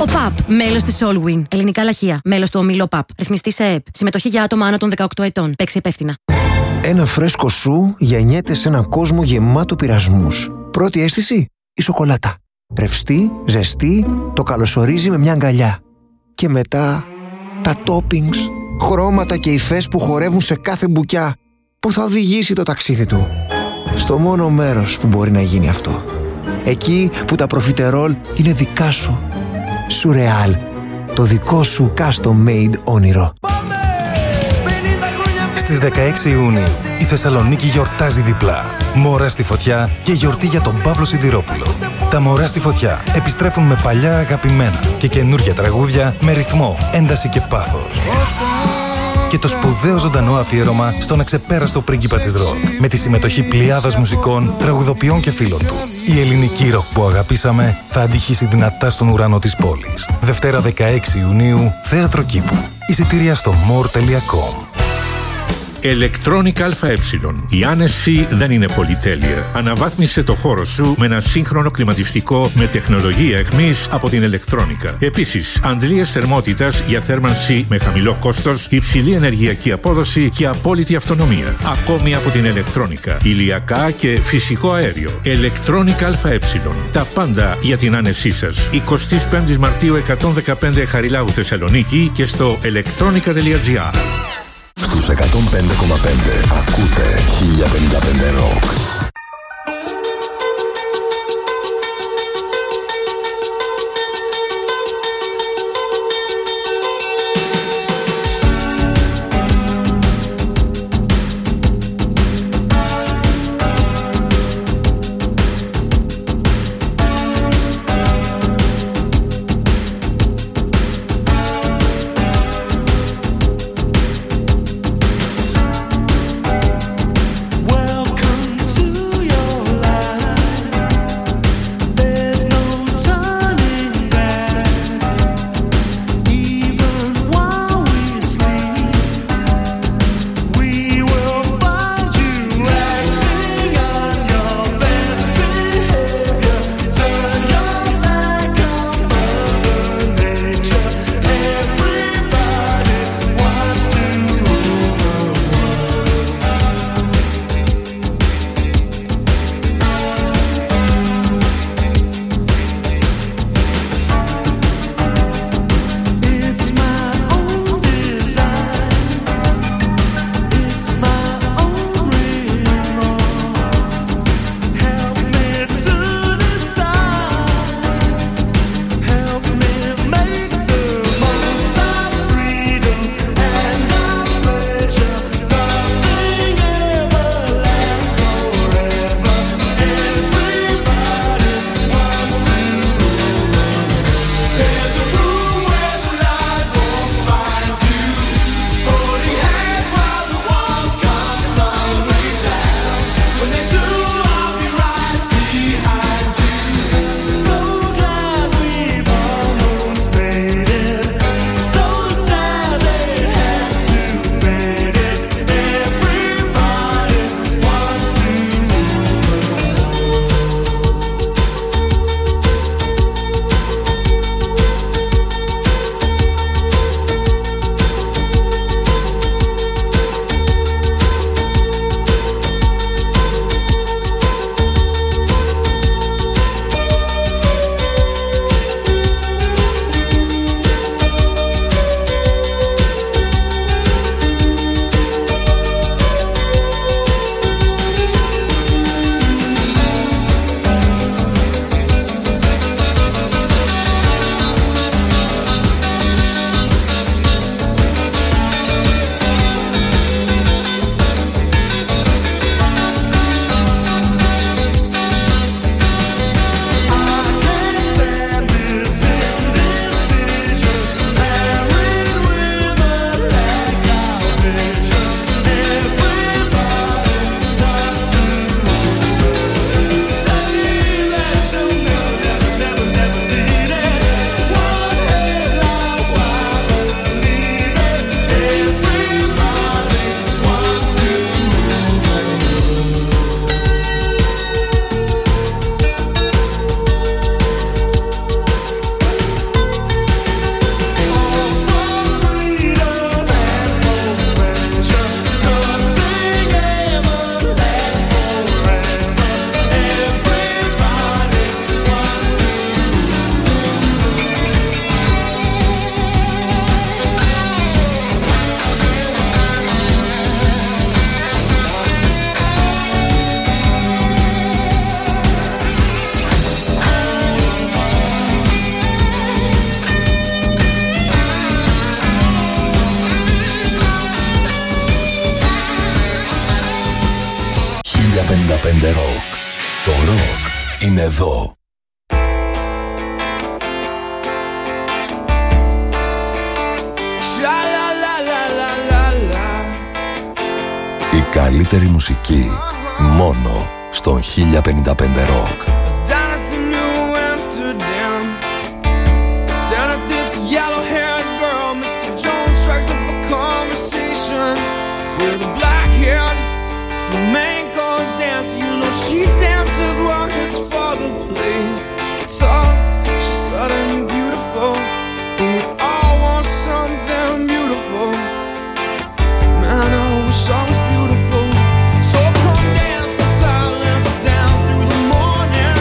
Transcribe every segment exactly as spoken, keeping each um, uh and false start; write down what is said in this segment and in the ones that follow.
ΟΠΑΠ. Μέλος της Solwin. Ελληνικά λαχεία. Μέλος του ομίλου ΟΠΑΠ. Ρυθμιστή σε ΕΕΠ. Συμμετοχή για άτομα άνω των δεκαοκτώ ετών. Παίξει υπεύθυνα. Ένα φρέσκο σου γεννιέται σε έναν κόσμο γεμάτο πειρασμούς. Πρώτη αίσθηση, η σοκολάτα. Ρευστή, ζεστή, το καλωσορίζει με μια αγκαλιά. Και μετά, τα toppings, χρώματα και υφές που χορεύουν σε κάθε μπουκιά, που θα οδηγήσει το ταξίδι του στο μόνο μέρος που μπορεί να γίνει αυτό. Εκεί που τα προφιτερόλ είναι δικά σου. Σουρεάλ, το δικό σου custom made όνειρο. Στις δεκαέξι Ιουνίου η Θεσσαλονίκη γιορτάζει διπλά. Μωρά στη φωτιά και γιορτή για τον Παύλο Σιδηρόπουλο. Τα Μωρά στη φωτιά επιστρέφουν με παλιά αγαπημένα και καινούργια τραγούδια με ρυθμό, ένταση και πάθος. Και το σπουδαίο ζωντανό αφιέρωμα στον αξεπέραστο πρίγκιπα της ροκ, με τη συμμετοχή πλειάδας μουσικών, τραγουδοποιών και φίλων του. Η ελληνική ροκ που αγαπήσαμε θα αντυχήσει δυνατά στον ουρανό της πόλης. Δευτέρα δεκαέξι Ιουνίου, Θέατρο Κήπου. Εισιτήρια στο more τελεία com. Electronic ΑΕ. Η άνεση δεν είναι πολυτέλεια. Αναβάθμισε το χώρο σου με ένα σύγχρονο κλιματιστικό με τεχνολογία εχμής από την Electronica. Επίσης, αντλίες θερμότητας για θέρμανση με χαμηλό κόστος, υψηλή ενεργειακή απόδοση και απόλυτη αυτονομία. Ακόμη από την Electronica. Ηλιακά και φυσικό αέριο. Electronic ΑΕ. Τα πάντα για την άνεσή σας. εικοστή πέμπτη Μαρτίου εκατόν δεκαπέντε Χαριλάου Θεσσαλονίκη και στο electronica τελεία gr. Στους εκατόν πέντε κόμμα πέντε ακούτε χίλια πενήντα πέντε Rock. Welcome to είναι εδώ. Η καλύτερη μουσική μόνο στον χίλια πενήντα πέντε Rock. So come dance in silence down through the morning.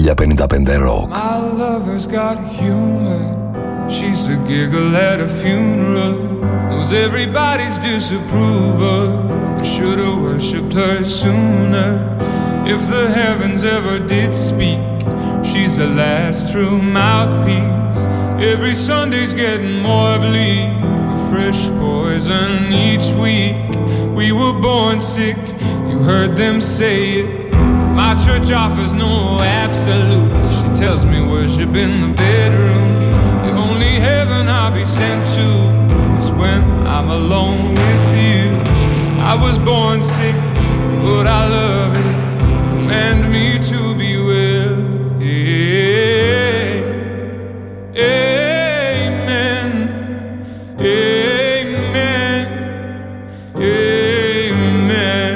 χίλια πενήντα πέντε Rock. My lover's got humor. She's the giggle at a funeral. Knows everybody's disapproval. I should've worshipped her sooner. If the heavens ever did speak, she's the last true mouthpiece. Every Sunday's getting more bleak, a fresh poison each week. We were born sick, you heard them say it. My church offers no absolutes. She tells me worship in the bedroom. The only heaven I'll be sent to is when I'm alone with you. I was born sick, but I love it. Command me to be well. Amen. Amen. Amen.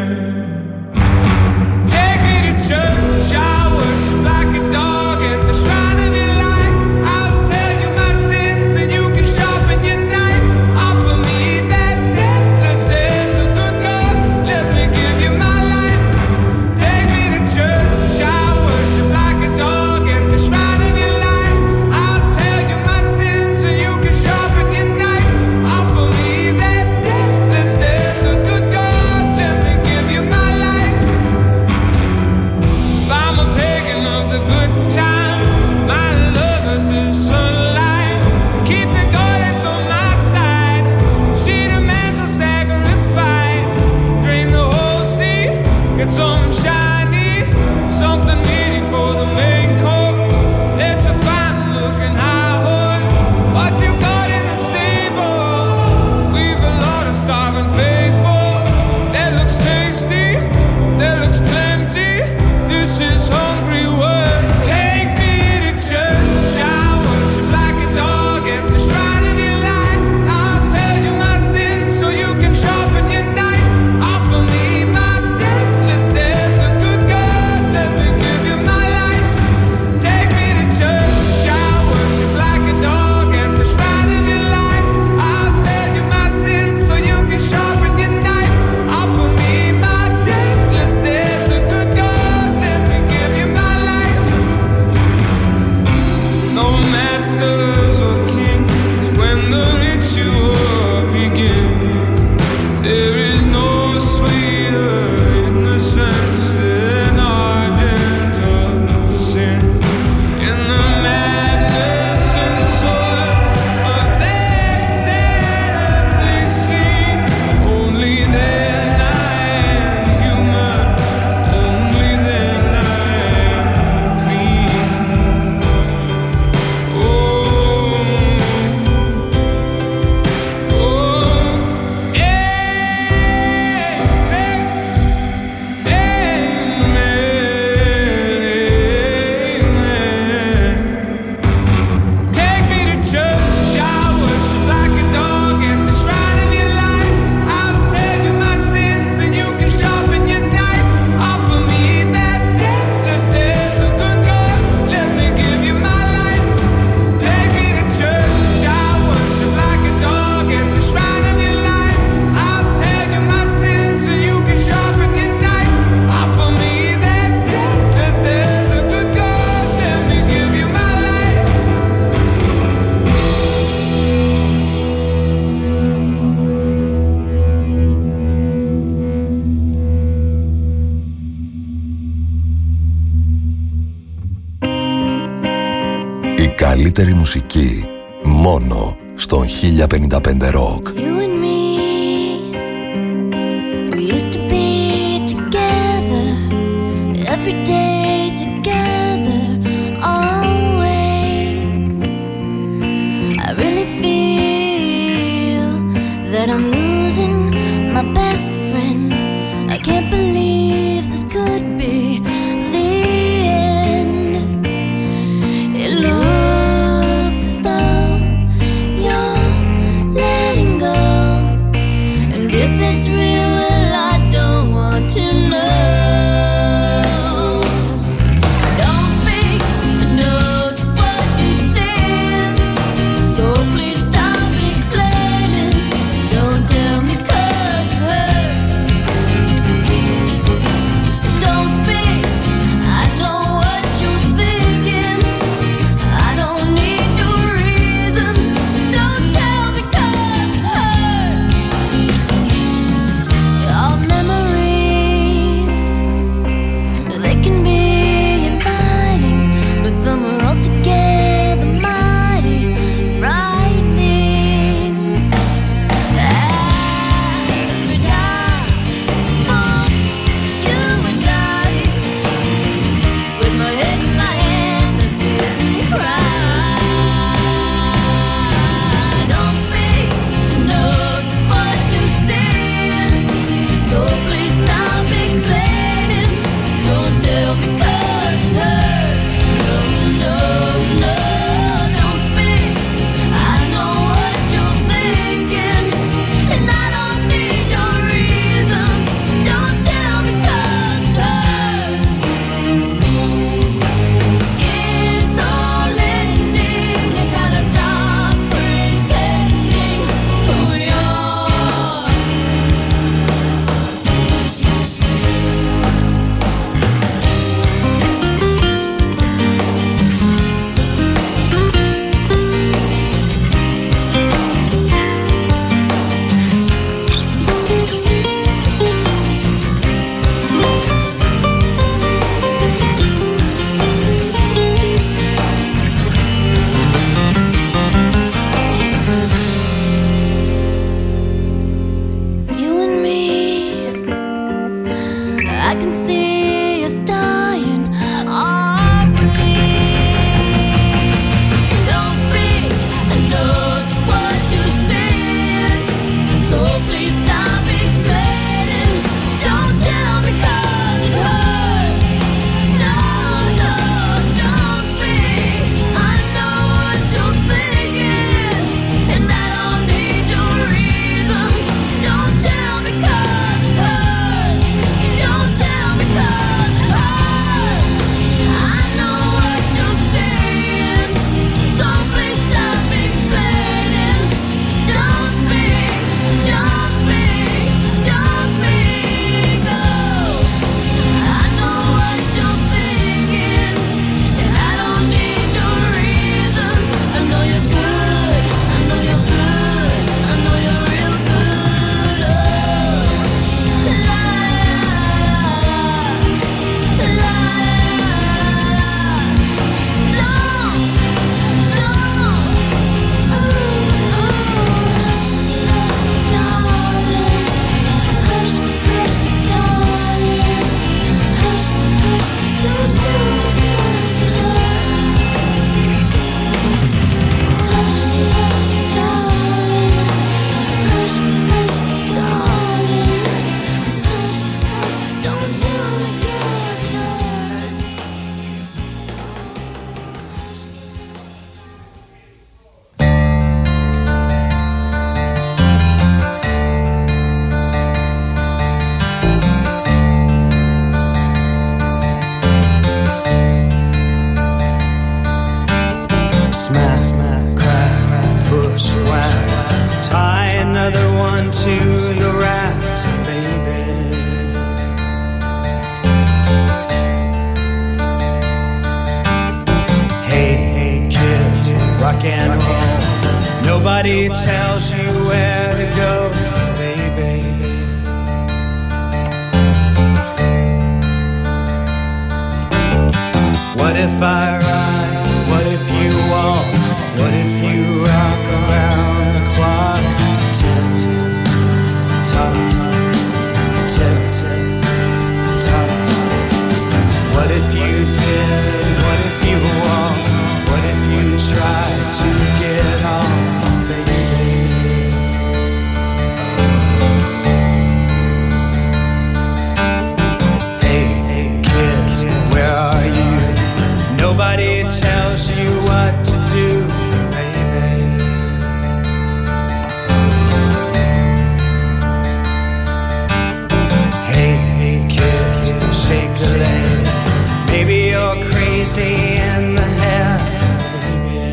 Take me to church, I worship like a dog at the shrine of your light. I'll tell you my sins and you can sharpen your knife. Offer me that deathless death, the good God, let me give you my life. Take me to church, I worship like a dog at the shrine of your light. I'll tell you my sins and you can sharpen your knife. Offer me that deathless death, the good God, let me give you my life. If I'm a pagan of the good time, my lover's the sunlight. Keep the goddess on my side. She demands a sacrifice. Drain the whole sea, get some shiny, something meaty for the main course. It's a fine looking high horse. What you got in the stable? We've a lot of starving faithful. That looks tasty, that looks plenty. This is hungry work. Take me to church, I worship like a dog at the shrine of your light. I'll tell you my sins so you can sharpen your knife. Offer me my deathless death, the good God, let me give you my life. Take me to church, I worship like a dog at the shrine of your light. I'll tell you my sins so you can sharpen your knife. Offer me my deathless death, the good God, let me give you my life. No masters or kings when the ritual begins. There is no sweeter innocence than argent sin. In the madness and soil of that earthly scene, only then I am human, only then I am clean. Oh, oh, amen, amen, amen. Take me to church, I worship like a dog at the shrine of your light. I'll tell you my sins and you can sharpen your knife. Offer me that deathless death, the good God, let me give you my life. Take me to church, I worship like a dog at the shrine of your light. I'll tell you my sins and you can sharpen your knife. Offer me that deathless death, the good God, let me give you my life. Η καλύτερη μουσική μόνο στον χίλια πενήντα πέντε Rock. You and me, we used to be together, every day together, always. I really feel that I'm losing my best friend. I can't believe this could be the end. It looks as though you're letting go. Nobody tells you where to go, baby. What if I ride? What if you walk? What if you rock around the clock? Tick, tock, tick, tock. What if you did? What if you walk? What if you tried to get on, baby? Hey, hey, kids, where are you? Nobody tells you what to do, baby. Hey, hey, kid, shake a leg. Maybe you're crazy in the head, baby.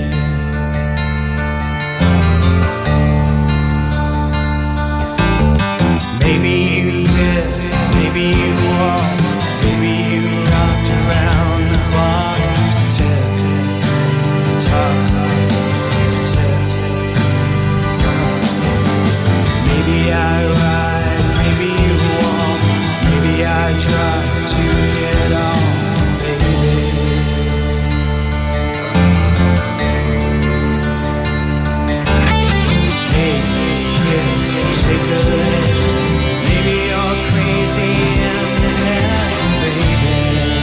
Maybe you did, maybe you won't. Maybe you rocked around the clock. Tick, tock, tick, tock. Maybe I ride, maybe you walk. Maybe I try to get on, baby. Hey, kids, shake a leg. Maybe you're crazy in the head, baby.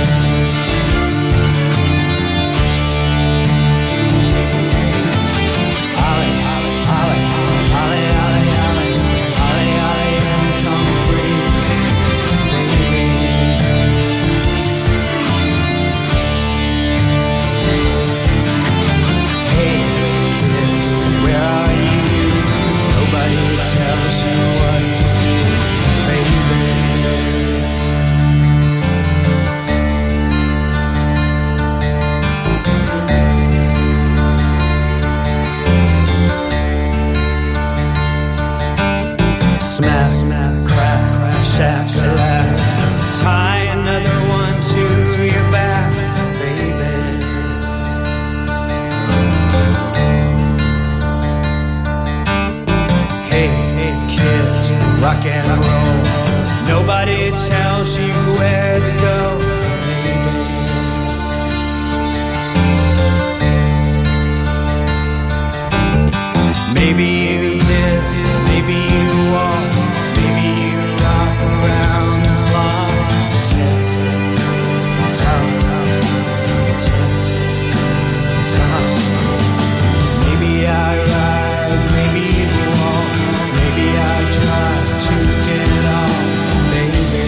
Ollie, Ollie, Ollie, Ollie, Ollie, Ollie, Ollie, Ollie, and come free, baby. Hey, kids, where are you? Nobody tells you what to do, baby. Smash, smash, crack, shack-a-lack. Tie another one to your back, baby. Hey, hey, kids, rock and roll. Nobody tells you where to go, baby. Maybe you did, maybe you won't. Maybe you rock around the clock. Tick, tock, tick, tock. Maybe I ride, maybe you won't. Maybe I try to get on, baby.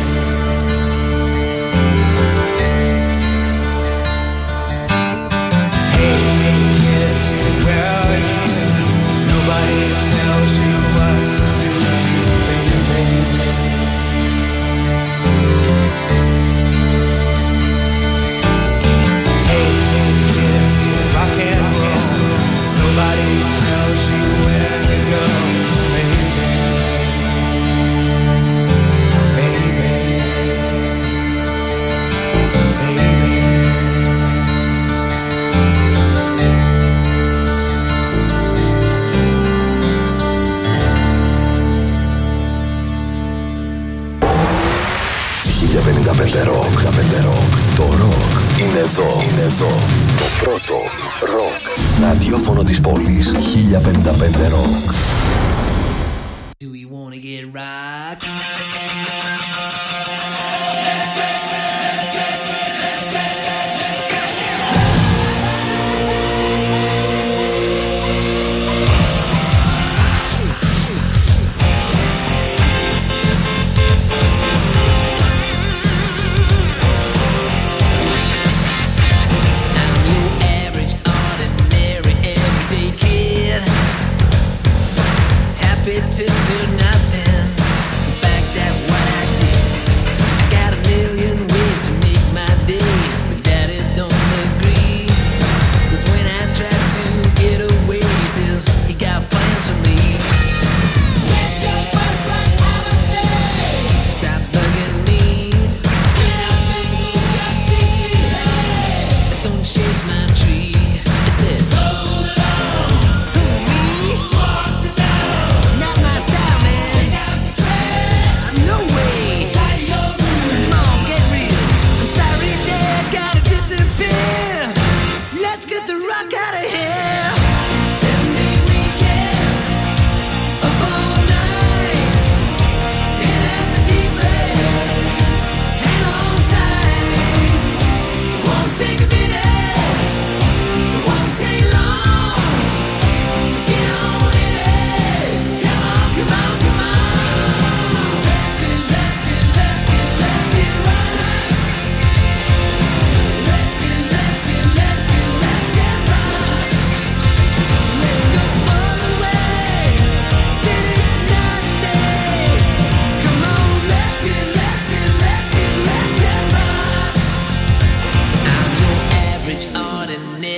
Hey, hey, kids, where are you? Nobody tells you what to do, baby. Hey, hey, kids, rock and roll. Nobody tells you where to go, baby. Baby, baby. χίλια πενήντα πέντε ροκ. Το ροκ είναι εδώ. Είναι εδώ. Το πρώτο ροκ ραδιόφωνο της πόλης. χίλια πενήντα πέντε ροκ. Do we wanna get right? To do nothing.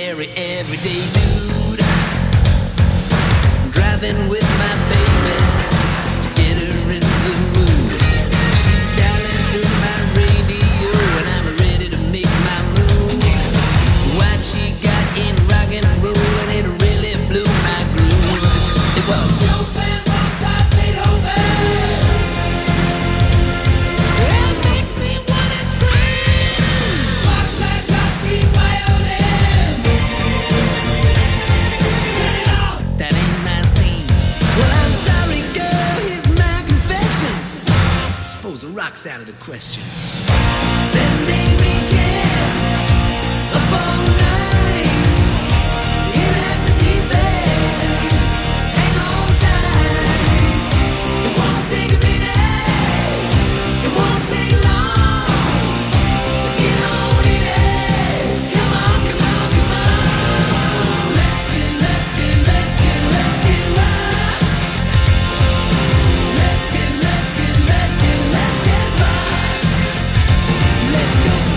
ordinary, everyday dude. Driving with my baby to get her in the mood. She's dialing through my radio and I'm ready to make my move. What she got in rock and roll and it really blew my groove. It was Chopin, Mozart, Beethoven. It makes me wanna scream. Mozart, Rossi, violin. Turn it off. That ain't my scene. Well, I'm sorry, girl. Here's my confession. Suppose the rock's out of the question. Sunday weekend, up all night, in at the deep end. Hang on tight. It won't take a minute. It won't take long. So get on in it. Come on, come on, come on. Let's get, let's get, let's get, let's get right. Let's get, let's get, let's get, let's get right. Let's go.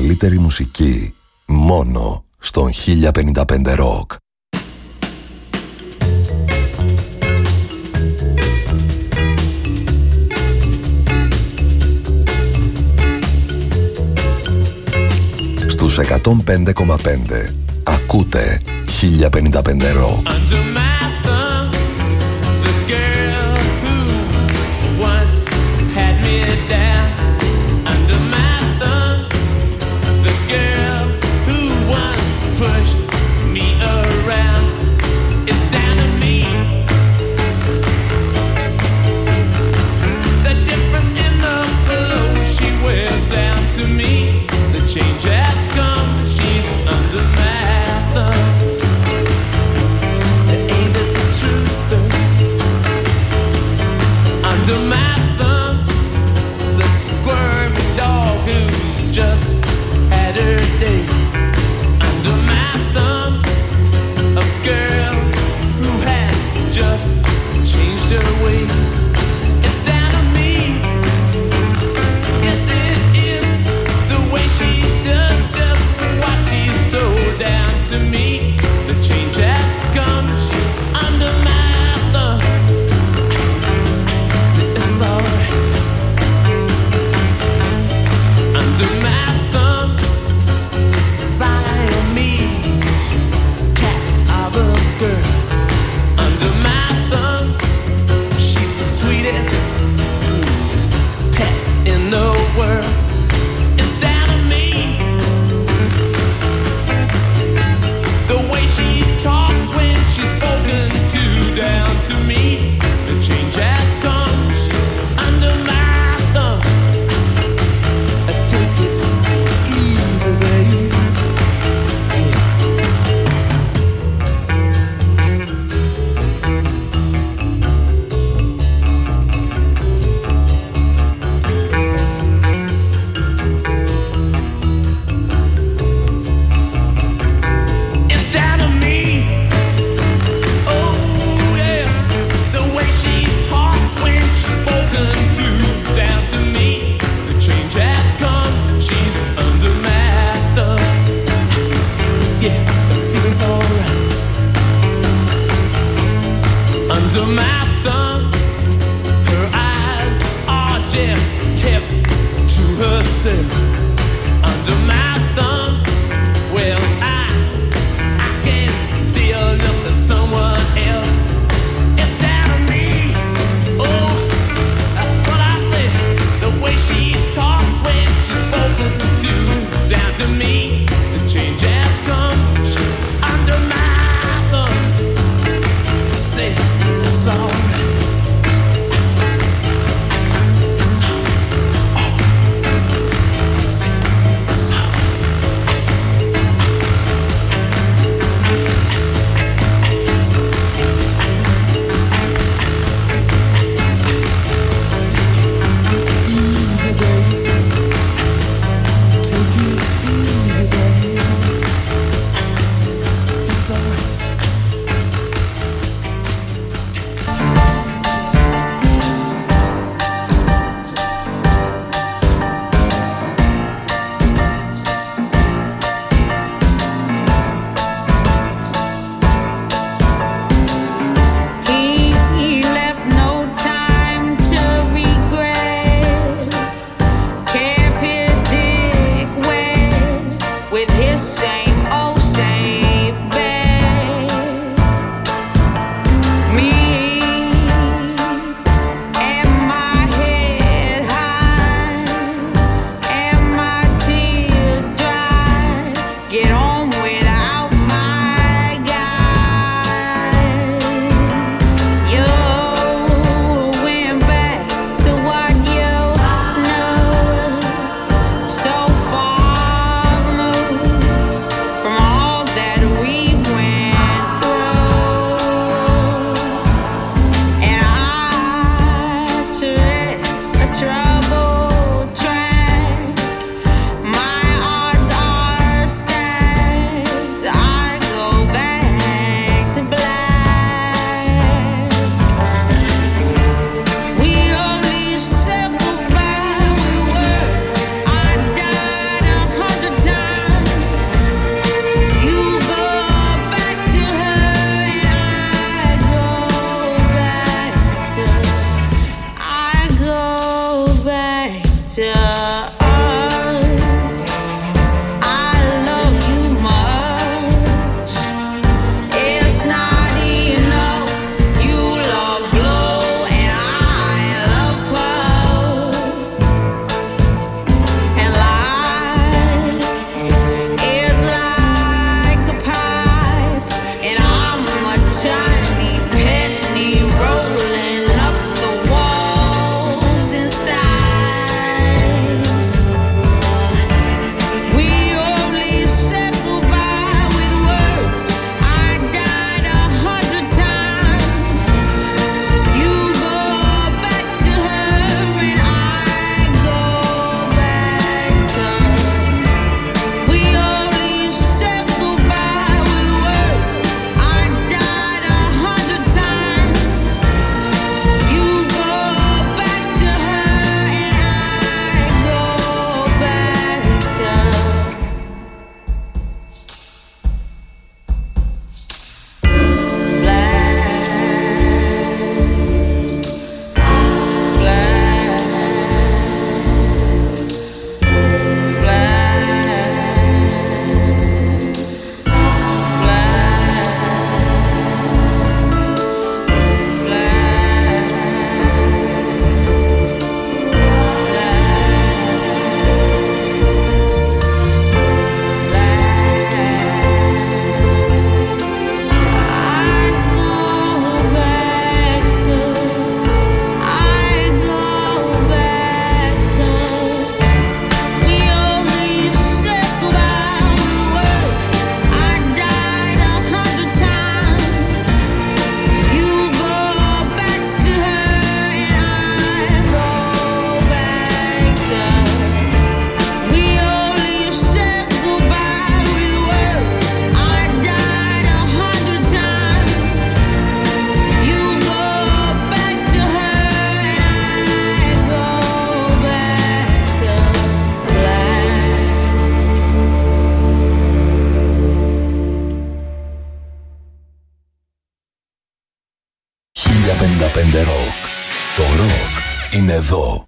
καλύτερη μουσική μόνο στον χίλια πενήντα πέντε Rock. Στους εκατόν πέντε κόμμα πέντε ακούτε χίλια πενήντα πέντε Rock. Change has come, she's under my thumb. είναι εδώ.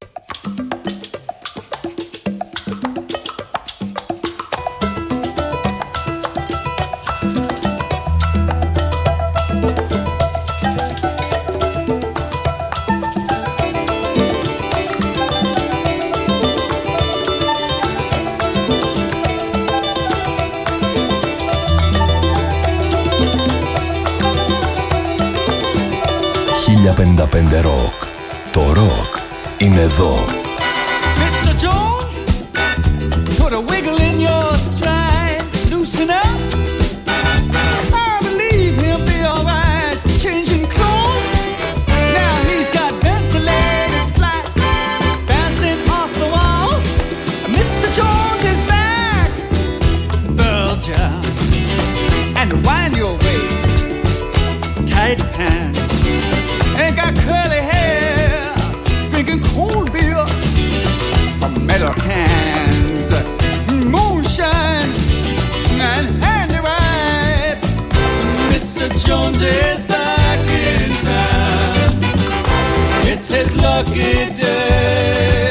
χίλια πενήντα πέντε Rock. Το rock είναι εδώ. Mister Jones, put a wiggle in your stride, loosen up. I believe he'll be alright. Changing clothes, now he's got ventilated slats bouncing off the walls. Mister Jones is back. Bulge out and wind your waist, tight pants. Ain't got curly hair, drinking cold beer from metal cans, moonshine and handy wipes. Mister Jones is back in town. It's his lucky day.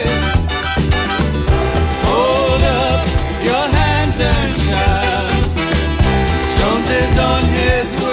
Hold up your hands and shout. Jones is on his way.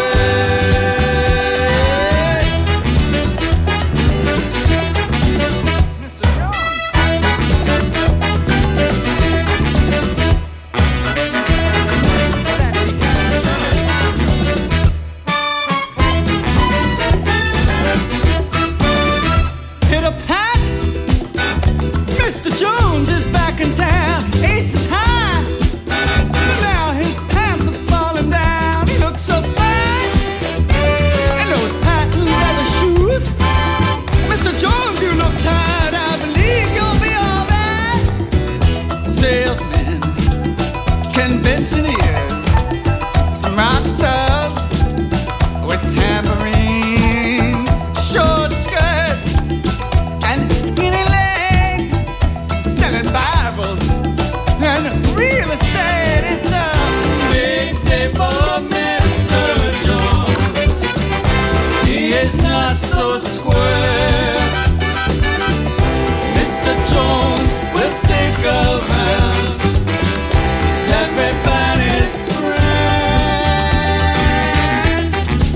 Mister Jones is back in town. Ace is high. Now his pants are falling down. He looks so fine. And those patent leather shoes. Mister Jones, you look tired. I believe you'll be all right. Salesmen, conventioneers, some rock stars with tambourines, short skirts, and skinny legs. Selling Bibles and real estate. It's a big day for Mister Jones. He is not so square. Mister Jones will stick around. He's everybody's friend.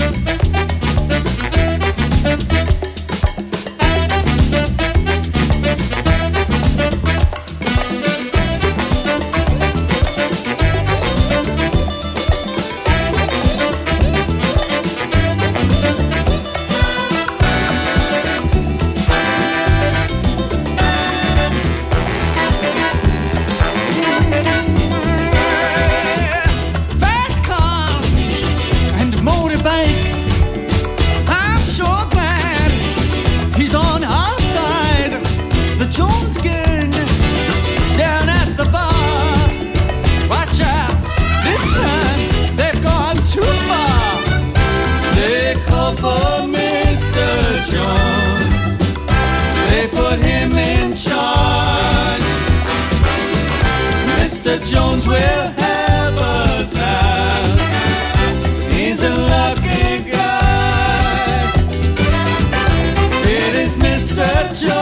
Fast cars and motorbikes. I'm sure glad he's on our side. The Jones gang is down at the bar. Watch out, this time they've gone too far. They call for Mister Jones. They put him in charge. Mister Jones will help us out. He's a lucky guy. It is Mister Jones.